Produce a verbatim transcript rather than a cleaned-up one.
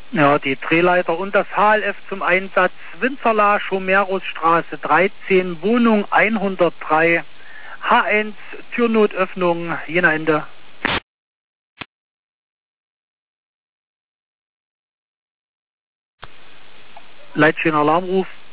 Ja, die Drehleiter und das H L F zum Einsatz. Winzerla, Schomerusstraße dreizehn, Wohnung hundertdrei, H eins, Türnotöffnung, Jena Ende. Leitstehen Alarmruf.